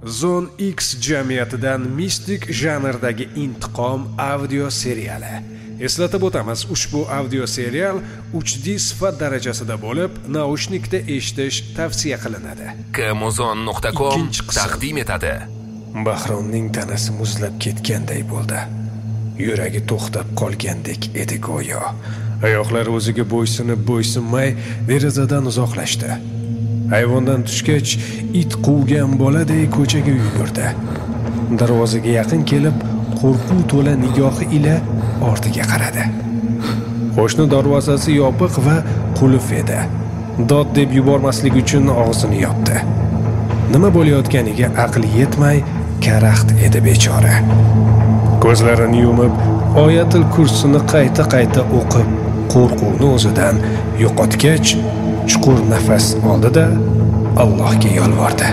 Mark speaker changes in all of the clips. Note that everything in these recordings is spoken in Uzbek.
Speaker 1: Zone X jamiyatidan mistik janrdagi intiqom audio seriali. Eslatib o'tamiz, ushbu audio serial 3D sifat darajasida bo'lib, naushnikda eshitish tavsiya qilinadi.
Speaker 2: Kmozon.com taqdim etadi.
Speaker 1: Bahromning tanasi muzlab ketganday bo'ldi. Yuragi to'xtab qolgandek edi go'yo. Oyoqlari o'ziga bo'ysunmay derazadan uzoqlashdi. Hayvondan tushgach, it quvgan boladay ko'chaga yugurdi. Darvozaga yaqin kelib, qo'rquv to'la nigohi ila ortiga qaradi. Qo'shni darvozasi yopiq va qulf edi. Dod deb yubormaslik uchun og'zini yopdi. Nima bo'layotganiga aqli yetmay, karaxt edi bechora. Ko'zlarini yumib, oyatul kursini qayta o'qib, qo'rquvni o'zidan yo'qotgach, chuqur nafas oldi-da, Allohga yolvordi.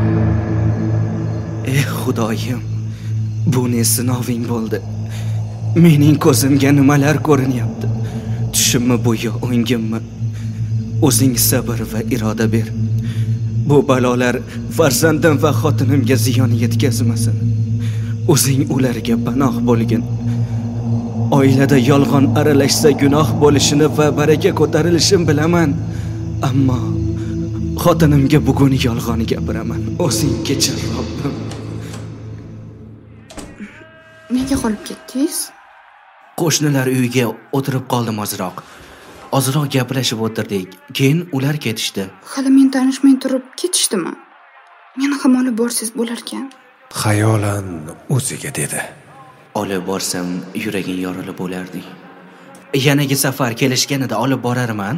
Speaker 3: Ey Xudoyim, bu ne sinoving bo'ldi? Mening ko'zimga nimalar ko'rinyapti? Tushimmi bu yo o'ngimmi? O'zing sabr va iroda ber. Bu balolar farzandim va xotinimga ziyon yetkazmasin. O'zing ularga panoh bo'lgin. Oilada yolg'on aralashsa gunoh bo'lishini va baraka ko'tarilishini bilaman. Ammo xotinimga bugun yolg'on gapiraman. O'zing kechir, Robbim.
Speaker 4: Nega qolib ketdingiz?
Speaker 3: Qo'shnilar uyiga o'tirib qoldim ozroq gaplashib o'tirdik. Keyin ular ketishdi.
Speaker 4: Hali men tanishmay turib ketishdimi? Meni ham olib borsangiz bo'lar ekan.
Speaker 1: Xayolan o'ziga dedi.
Speaker 3: Olib borsam yuraging yorilib bo'lardi. Yanagi safar kelishganida olib borarman.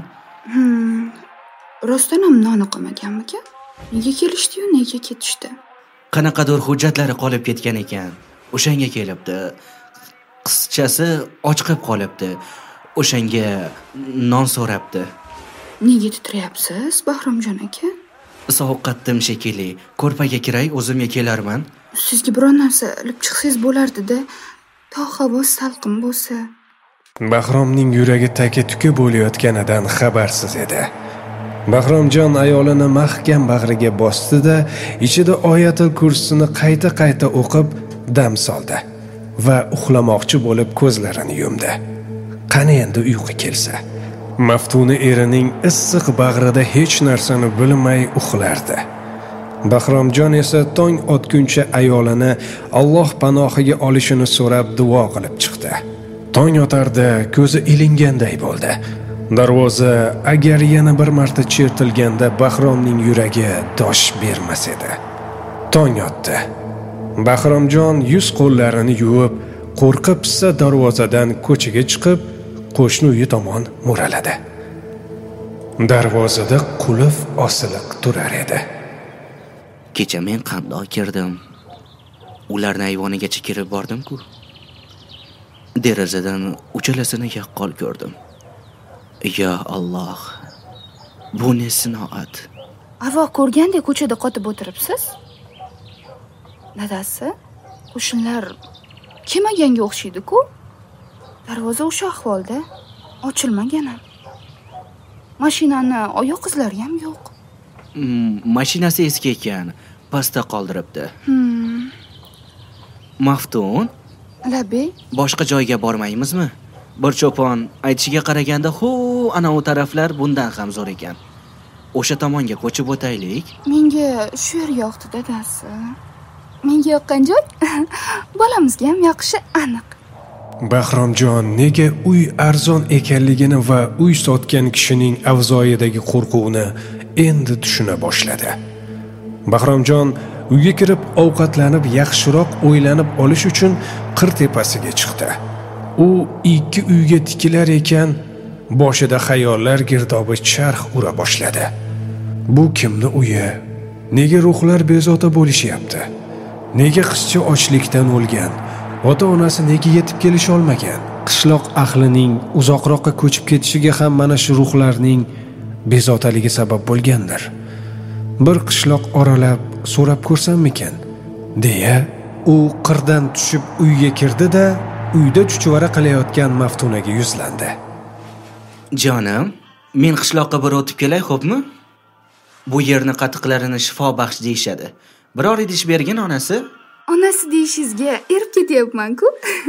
Speaker 4: Rostdan ham noni qolmaganmi-ki? Nega kelishdi-yu, nega ketishdi?
Speaker 3: Qanaqadir hujjatlari qolib ketgan ekan. O'shanga kelibdi. Qizchasi ochqib qolibdi. O'shanga non so'rabdi.
Speaker 4: Nega titrayapsiz, Bahromjon aka?
Speaker 3: Sovqatdim shekilli. Ko'rpaga kiray, o'zimga kelarman.
Speaker 4: Sizga biror narsa ilib chiqsangiz bo'lardi-da, to havo salqin bo'lsa.
Speaker 1: Bahromning yuragi taka-tuka bo'layotganidan xabarsiz edi. Bahromjon ayolini mahkam bag'riga bosdi-da, ichida oyatul kursini qayta o'qib dam soldi va uxlamoqchi bo'lib ko'zlarini yumdi. Qani endi uyqu kelsa. Maftuna erining issiq bag'rida hech narsani bilmay uxlardi. Bahromjon esa tong otguncha ayolini Alloh panohiga olishini so'rab duo qilib chiqdi. Tong otarda ko'zi ilinganday bo'ldi. Darvoza agar yana bir marta chertilganda Bahromning yuragi dosh bermas edi. Tong otdi. Bahromjon yuz qo'llarini yuvib, qo'rqib-pissa darvozadan ko'chaga chiqib, qo'shni uyi tomon mo'raladi. Darvozada qulf osiliq turar edi.
Speaker 3: Kecha men qandoq kirdim? Ularning ayvonigacha kirib bordim-ku. Derazadan uchalasini yaqqol ko'rdim. Ya Alloh. Bu ne sinoat?
Speaker 4: Avo ko'rgandek ko'chada qotib o'tiribsiz? Dadasi, qo'shnilar kelmaganga o'xshaydi-ku. Darvoza o'sha ahvolda, ochilmagan ham. Mashinani oyoq izlari ham yo'q.
Speaker 3: Mashinasi eski ekan, pastda qoldiribdi. Maftun,
Speaker 4: Labi,
Speaker 3: boshqa joyga bormaymizmi? Bir cho'pon aytishiga qaraganda, ana u taraflar bundan ham zo'r ekan. O'sha tomonga ko'chib o'taylik.
Speaker 4: Menga shu yer yoqdi, dadasi. Menga yoqqan joy bolamizga ham yoqishi aniq.
Speaker 1: Bahromjon nega uy arzon ekanligini va uy sotgan kishining avzoyidagi qo'rquvni endi tushuna boshladi. Bahromjon uyga kirib ovqatlanib yaxshiroq o'ylanib olish uchun qir tepasiga chiqdi. U ikki uyga tikilar ekan, boshida xayollar girdobi charx ura boshladi. Bu kimni uyi? Nega ruhlar bezovta bo'lishyapti? Nega qizcha ochlikdan o'lgan? Ota-onasi nega yetib kelisha olmagan? Qishloq ahlining uzoqroqqa ko'chib ketishiga ham mana shu ruhlarning bezovtaligi sabab bo'lgandir. Bir qishloq oralab so'rab ko'rsammikan, deya u qirdan tushib uyga kirdi-da, uyda chuchvara qilayotgan Maftunaga yuzlandi.
Speaker 3: Jonim, men qishloqqa bir o'tib kelay, xo'pmi? Bu yerni qatiqlarini shifo baxsh deyshadi. Biror idish bergin onasi.
Speaker 4: Onasi deyishingizga erib ketyapman-ku.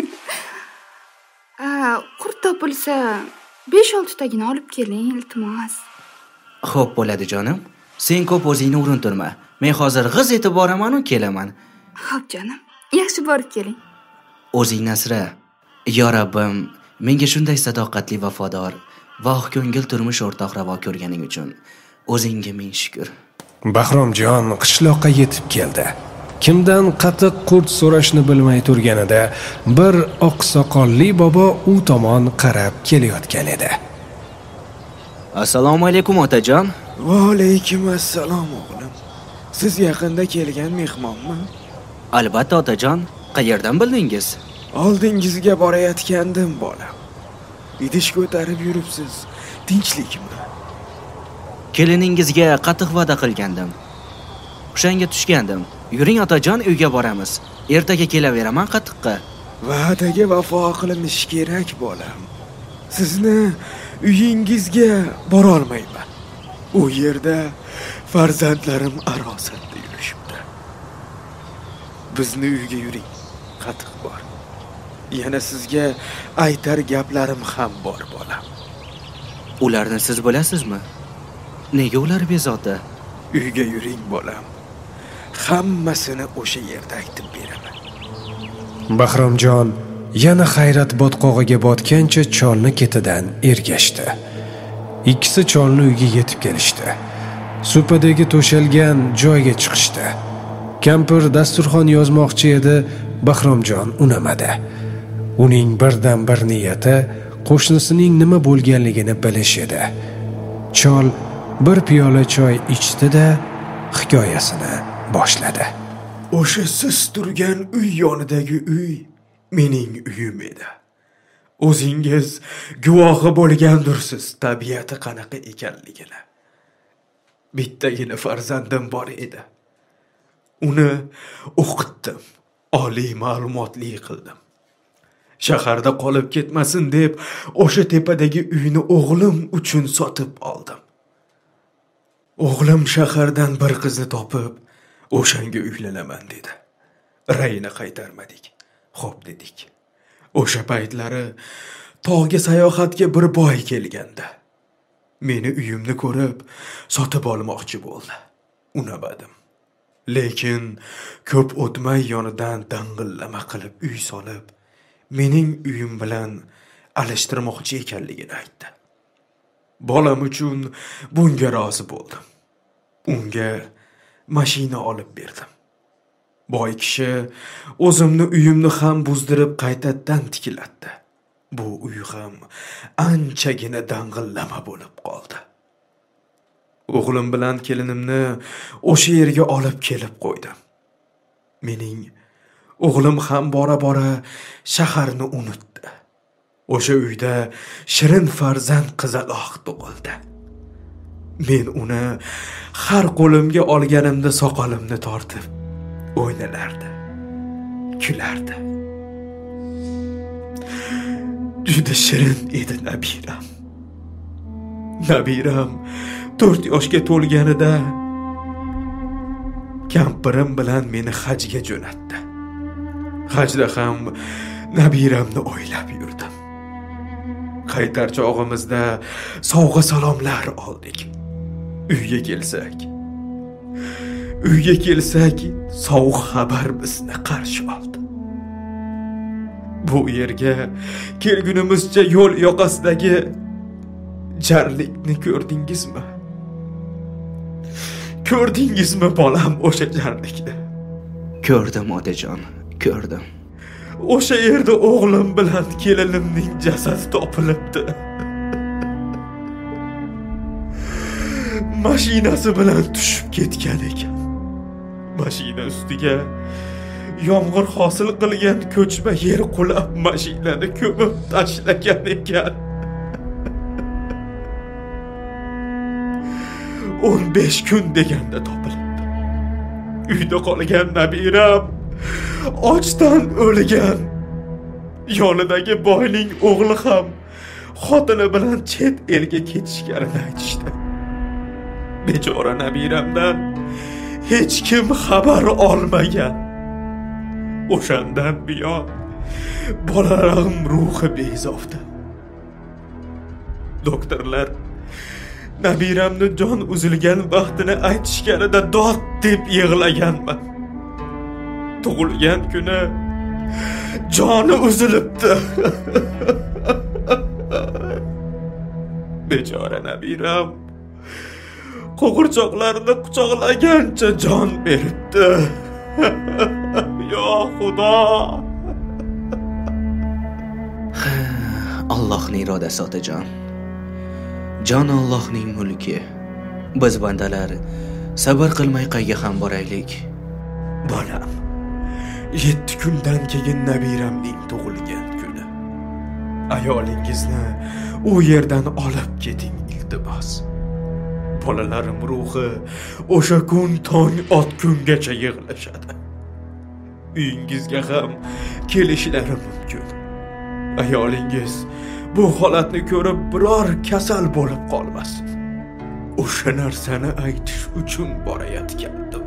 Speaker 4: Qurt topilsa 5-6 tagini olib keling, iltimos.
Speaker 3: Xo'p bo'ladi jonim. Sen ko'p o'zingni urintirma. Men hozir g'iz etib boraman u kelaman.
Speaker 4: Xo'p jonim, yaxshi borib keling.
Speaker 3: O'zingni asra. Yo Rabbim, menga shunday sadoqatli, vafodor va oqko'ngil turmush o'rtoq ravo ko'rganing uchun o'zingga ming shukr.
Speaker 1: Bahromjon qishloqqa yetib keldi. Kimdan qatiq qurt so'rashni bilmay turganida bir oqsoqolli bobo u tomon qarab kelayotgan edi.
Speaker 3: Assalomu alaykum otajon.
Speaker 5: Va alaykum assalom o'g'lim. Siz yaqinda kelgan mehmonmi?
Speaker 3: Albatta otajon. Qayerdan bildingiz?
Speaker 5: Oldingizga borayotgandim bolam. Idish ko'tarib yuribsiz. Tinchlikmi?
Speaker 3: Keliningizga qatiq va'da qilgandim. O'shanga tushgandim. Yuring otajon, uyga boramiz. Ertaga kelaveraman qatiqqa.
Speaker 5: Va'daga vafo qilinishi kerak bolam. Sizni uyingizga bora olmayman. U yerda farzandlarim arosatda yurishibdi. Bizni uyga yuring. Qatiq bor. Yana sizga aytar gaplarim ham bor bolam.
Speaker 3: Ularni siz bilasizmi? Nega ular bezovta?
Speaker 5: Uyga yuring bolam. Hammasini o'sha yerda aytib beraman.
Speaker 1: Bahromjon yana hayrat botqog'iga botgancha cholni ketidan ergashdi. Ikkisi cholni uyga yetib kelishdi. Supadagi to'shalgan joyga chiqishdi. Kampir dasturxon yozmoqchi edi, Bahromjon unamadi. Uning birdan bir niyati qo'shnisining nima bo'lganligini bilish edi. Chol bir piyola choy ichdi-da, hikoyasini boshladi.
Speaker 5: O'sha siz turgan uy yonidagi uy mening uyim edi. O'zingiz guvohi bo'lgandirsiz tabiati qanaqa ekanligini. Bittagina farzandim bor edi. Uni o'qitdim, oliy ma'lumotli qildim. Shaharda qolib ketmasin deb o'sha tepadagi uyni o'g'lim uchun sotib oldim. O'g'lim shahardan bir qizni topib, o'shanga uylanaman dedi. Rayni qaytarmadik. Xo'p dedik. O'sha paytlari tog'ga sayohatga bir boy kelganda meni uyimni ko'rib sotib olmoqchi bo'ldi. Unamadim. Lekin ko'p o'tmay yonidan dang'illama qilib uy solib, mening uyim bilan alishtirmoqchi ekanligini aytdi. Bolam uchun bunga rozi bo'ldim. Unga mashina olib berdim. Boy kishi o'zimni uyimni ham buzdirib qaytadan tiklatdi. Bu uy ham anchagina dang'illama bo'lib qoldi. O'g'lim bilan kelinimni o'sha yerga olib kelib qo'ydim. Mening o'g'lim ham bora-bora shaharni unutdi. O'sha uyda shirin farzand qizaloq tug'ildi. Men uni har qo'limga olganimda soqolimni tortib o'ynalardi, kulardi. Juda shirin edi nabiram. Nabiram 4 yoshga to'lganida kampirim bilan meni hajga jo'natdi. Hajda ham nabiramni o'ylab yurdim. Qaytar chog'imizda sovg'a salomlar oldik. Uyga kelsak, sovuq xabar bizni qarshi oldi. Bu yerga kelgunimizcha yo'l yoqasidagi jarlikni ko'rdingizmi? Ko'rdingizmi bolam o'sha jarlikni?
Speaker 3: Ko'rdim otajon, ko'rdim.
Speaker 5: O'sha yerda o'g'lim bilan kelinimning jasadi topilibdi. Mashinasi bilan tushib ketgan ekan. Mashina ustiga yomg'ir hosil qilgan ko'chma yer qulab mashinani ko'mib tashlagan ekan. 15 kun deganda topilibdi. Uyda qolgan nabiram ochdan o'lgan. Yonidagi boyning o'g'li ham xotini bilan chet elga ketishganini aytishdi. Bechora nabiramdan hech kim xabar olmagan. O'shandan buyon bolalarim ruhi bezovta. Doktorlar nabiramni jon uzilgan vaqtini aytishganida dod deb yig'laganman. Tug'ilgan kuni joni uzilibdi. Bechora nabiram qo'g'irchoqlarni quchoqlagancha jon beribdi. Yo Xudo.
Speaker 3: Allohning irodasi otajon. Jon Allohning mulki. Biz bandalar sabr qilmay qayga ham boraylik.
Speaker 5: Bolam, 7 kundan keyin nabiramning tug'ilgan kuni. Ayolingizni u yerdan olib keting iltimos. Bolalarim ruhi o'sha kun tong otgungacha yig'lashadi. Uyingizga ham kelishlari mumkin. Ayolingiz bu holatni ko'rib biror kasal bo'lib qolmasin. O'sha narsani aytish uchun borayotgandim.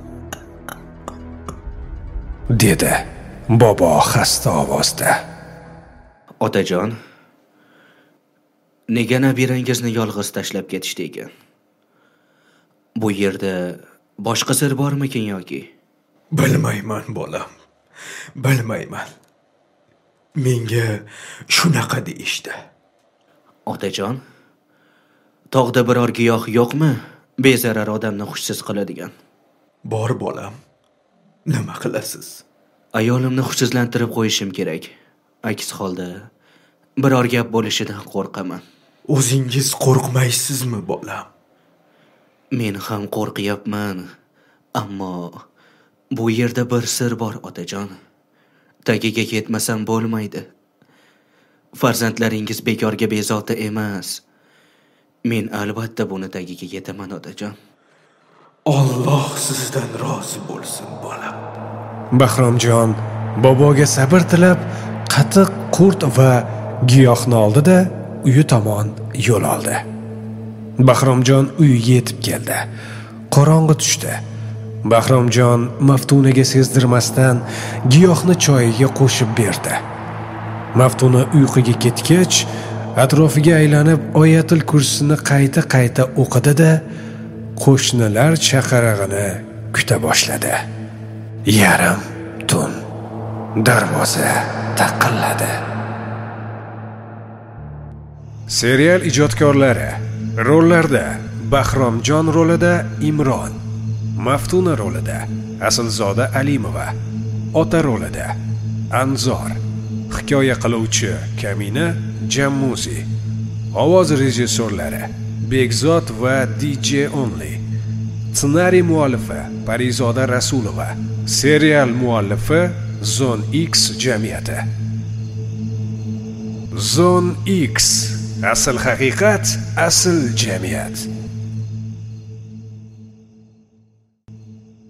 Speaker 1: dedi bobo xasta ovozda.
Speaker 3: Otajon, nega nabirangizni yolg'iz tashlab ketishdi ekan? Bu yerda boshqa sir bormikin yoki?
Speaker 5: Bilmayman bolam. Bilmayman. Menga shunaqa deyishdi.
Speaker 3: Otajon, tog'da biror giyoh yo'qmi? Bezarar odamni hushsiz qiladigan.
Speaker 5: Bor bolam. Nima qilasiz?
Speaker 3: Ayolimni hushsizlantirib qo'yishim kerak. Aks holda biror gap bo'lishidan qo'rqaman.
Speaker 5: O'zingiz qo'rqmaysizmi bolam?
Speaker 3: Men ham qo'rqyapman, ammo bu yerda bir sir bor otajon. Tagiga yetmasam bo'lmaydi. Farzandlaringiz bekorga bezovta emas. Men albatta buni tagiga yetaman otajon.
Speaker 5: Alloh sizdan rozi bo'lsin bolam.
Speaker 1: Bahromjon boboga sabr tilab qatiq qurt va giyohni oldi-da uyi tomon yo'l oldi. Bahromjon uyiga yetib keldi. Qorong'i tushdi. Bahromjon Maftunaga sezdirmasdan giyohni choyiga qo'shib berdi. Maftuna uyquga ketgach, atrofiga aylanib oyatul kursini qayta o'qidi-da, qo'shnilar chaqirig'ini kuta boshladi. Yarim tun darvoza taqilladi. Serial ijodkorlari rollarda: Bahromjon rolida Imron, Maftuna rolida Aslzoda Alimova, ota rolida Anzor, hikoya qiluvchi Kamina Jammuzi, ovoz rejissyorlari Begzod va DJ Only, ssenariy muallifi Parizoda Rasulova, serial muallifi Zone X jamiyati. Zone X, asl haqiqat, asl jamiyat.